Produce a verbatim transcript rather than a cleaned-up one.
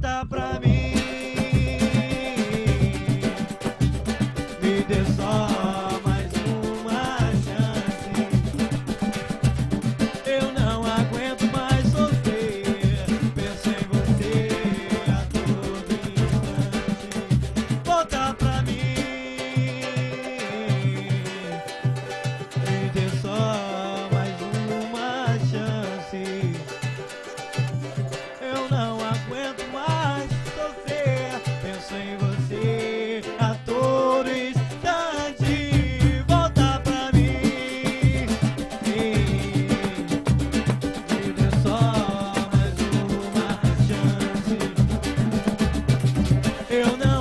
volta pra mim. Me dê só mais uma chance. Eu não aguento mais sofrer. Penso em você a todo instante. Volta pra mim. Me dê só mais uma chance. Eu não aguento mais sofrer. Penso em você a todo instante. Volta pra mim. Me dê só mais uma chance. Eu não